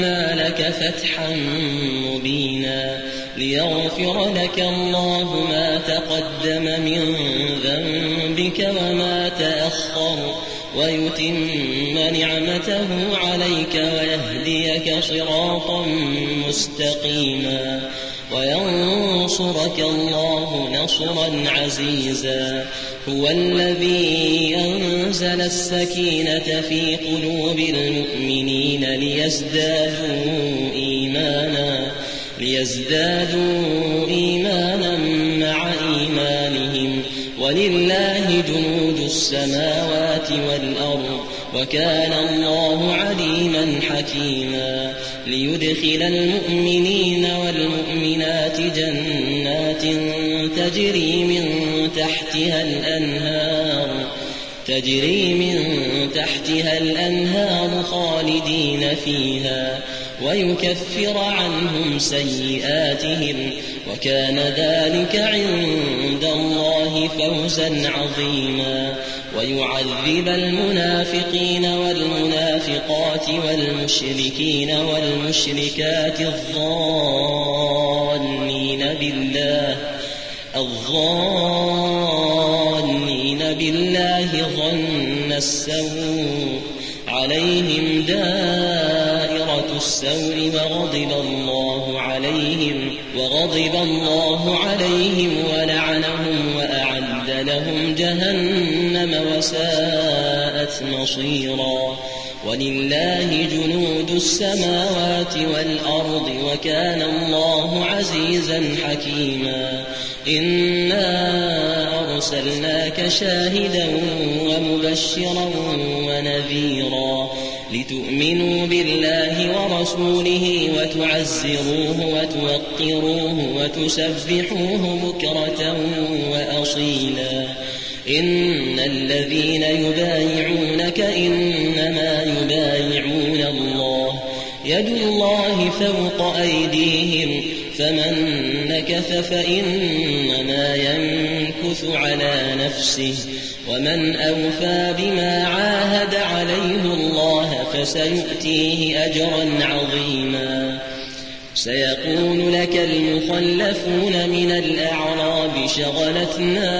لك فتحا مبينا ليغفر لك الله ما تقدم من ذنبك وما تأخر ويتم نعمته عليك ويهديك صراطا مستقيما وينصرك الله نصرا عزيزا. هو الذي أنزل السكينة في قلوب المؤمنين ليزدادوا إيمانا مع إيمانهم ولله جنود السماوات والأرض وكان الله عليما حكيما. ليدخل المؤمنين والمؤمنات جنات تجري من تحتها الأنهار خالدين فيها ويكفر عنهم سيئاتهم وكان ذلك عند الله فوزا عظيما. ويعذب المنافقين والمنافقات والمشركين والمشركات الظانين بالله ظن السوء عليهم دائرة السوء وغضب الله عليهم ولعنهم وأعد لهم جهنم وساءت مصيرا. ولله جنود السماوات والأرض وكان الله عزيزا حكيما. إنا أرسلناك شاهدا ومبشرا ونذيرا لتؤمنوا بالله ورسوله وتعزروه وتوقروه وتسبحوه بكرة وأصيلا. إن الذين يبايعونك إنما يبايعون الله يد الله فوق أيديهم فمن نكث فإنما ينكث على نفسه ومن أوفى بما عاهد عليه الله فسيؤتيه أجرا عظيما. سيقول لك المخلفون من الأعراب شغلتنا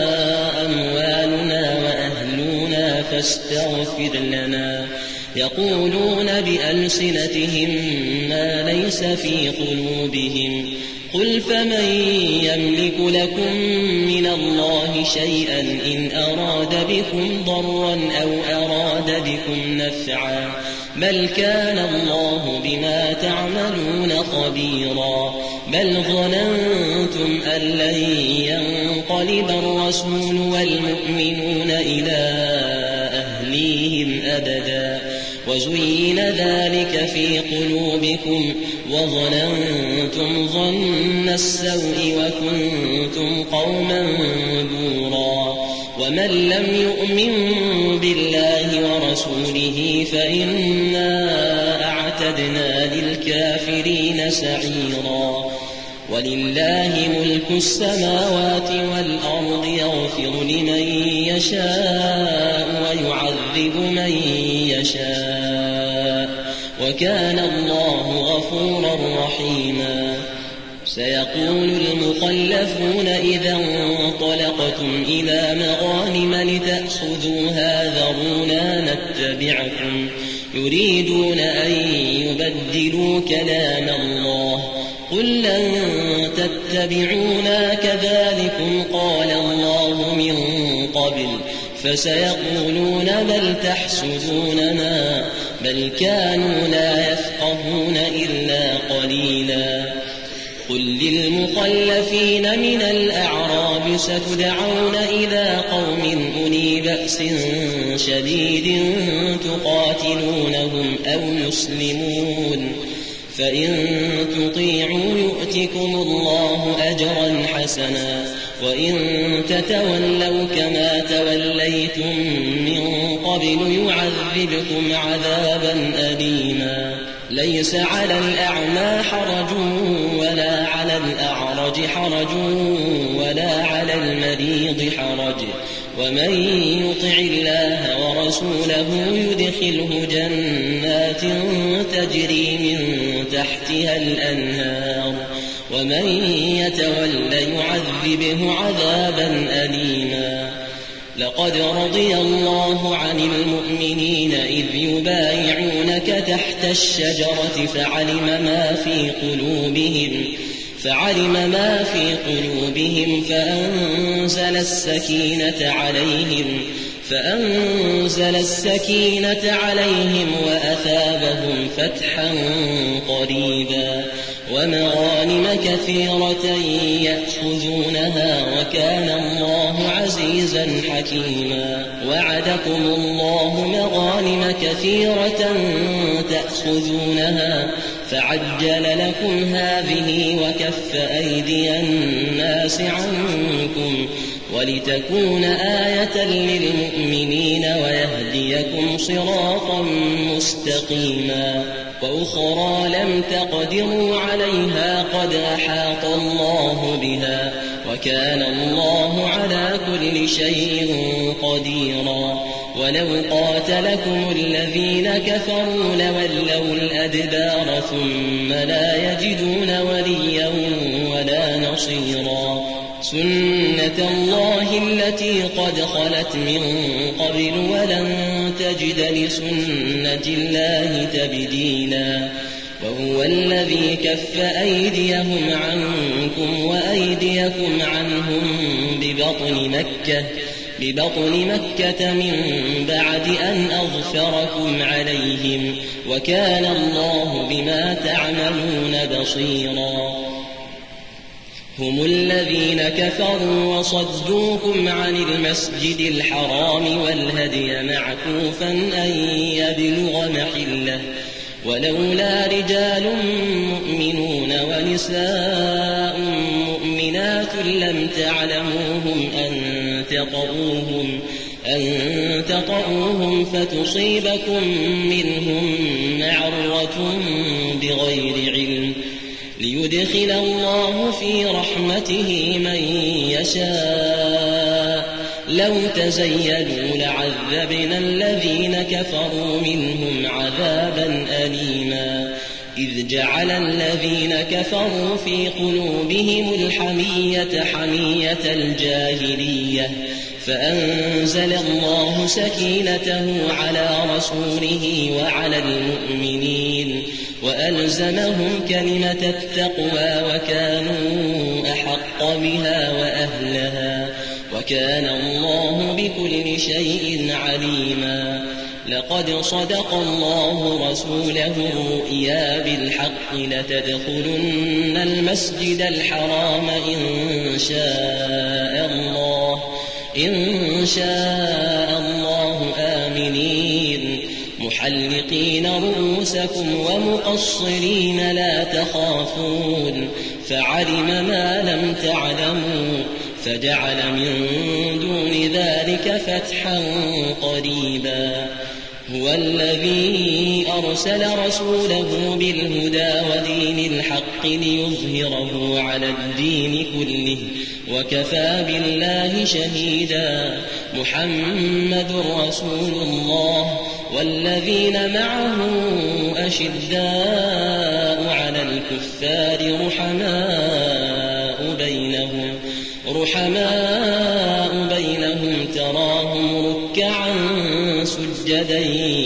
أموالنا وأهلنا فاستغفر لنا يقولون بألسنتهم ما ليس في قلوبهم قل فمن يملك لكم من الله شيئا إن أراد بكم ضرا أو أراد بكم نفعا بل كان الله بما تعملون خبيرا. بل ظننتم أن لن ينقلب الرسول والمؤمنون إلى أهليهم أبدا وزين ذلك في قلوبكم وظننتم ظن السوء وكنتم قوما بورا. ومن لم يؤمن بالله ورسوله فإنا أعتدنا للكافرين سعيرا. ولله ملك السماوات والأرض يغفر لمن يشاء ويعذب من يشاء وكان الله غفورا رحيما. سيقول المخلفون إذا انطلقتم إلى مغانم لتأخذوها ذرونا نتبعكم يريدون أن يبدلوا كلام الله قل لن تتبعونا كذلكم قال الله من قبل فسيقولون بل تحسدوننا بل كانوا لا يفقهون إلا قليلا. قل للمخلفين من الأعراب ستدعون إلى قوم أولي بأس شديد تقاتلونهم أو يسلمون فإن تطيعوا يؤتكم الله أجرا حسنا وإن تتولوا كما توليتم من قبل يعذبكم عذابا أليما. ليس على الأعمى حرج ولا على الأعرج حرج ولا على المريض حرج ومن يطع الله ورسوله يدخله جنات تجري من تحتها الأنهار ومن يتول يعذبه عذابا أليما. لقد رضي الله عن المؤمنين إذ يبايعونك تحت الشجرة فعلم ما في قلوبهم فأنزل السكينة عليهم وأثابهم فتحا قريبا ومغانم كثيرة يأخذونها وكان الله عزيزا حكيما. وعدكم الله مغانم كثيرة تأخذونها فعجل لكم هذه وكف أيدي الناس عنكم ولتكون آية للمؤمنين ويهديكم صراطا مستقيما. وأخرى لم تقدروا عليها قد أحاط الله بها وكان الله على كل شيء قديرا. ولو قاتلكم الذين كفروا لولوا الأدبار ثم لا يجدون وليا ولا نصيرا. سنة الله التي قد خلت من قبل ولن تجد لسنة الله تبديلا. وهو الذي كف أيديهم عنكم وأيديكم عنهم ببطن مكة من بعد أن أظفركم عليهم وكان الله بما تعملون بصيرا. هم الذين كفروا وصدوكم عن المسجد الحرام والهدي معكوفا أن يبلغ محله ولولا رجال مؤمنون ونساء مؤمنات لم تعلموهم أن تطؤوهم فتصيبكم منهم معرة بغير علم ليدخل الله في رحمته من يشاء. لو تزيلوا لعذبنا الذين كفروا منهم عذابا أليما. إذ جعل الذين كفروا في قلوبهم الحمية حمية الجاهلية فأنزل الله سكينته على رسوله وعلى المؤمنين وألزمهم كلمة التقوى وكانوا أحق بها وأهلها وكان الله بكل شيء عليما. لقد صدق الله رسوله الرؤيا بالحق لتدخلن المسجد الحرام إن شاء الله آمنين محلقين رؤوسكم ومقصرين لا تخافون فعلم ما لم تعلموا فجعل من دون ذلك فتحا قريبا. هو الذي أرسل رسوله بالهدى ودين الحق ليظهره على الدين كله وكفى بالله شهيدا. محمد رسول الله والذين معه أشداء على الكفار رحماء بينهم تراهم ركعا سجدا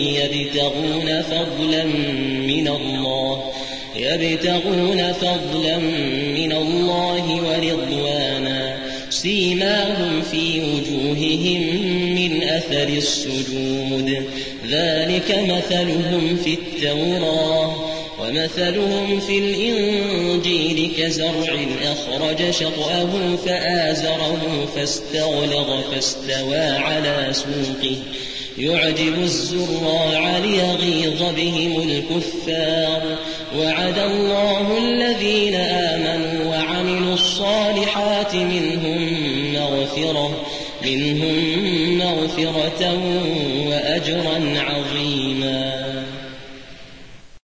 يبتغون فضلا من الله ورضوانا سيماهم في وجوههم من أثر السجود ذلك مثلهم في التوراة ومثلهم في الإنجيل كزرع أخرج شطأه فآزره فاستغلظ فاستوى على سوقه يعجب الزراع ليغيظ بهم الكفار. وعد الله الذين آمنوا وعملوا الصالحات منهم مغفرة وأجرا عظيما.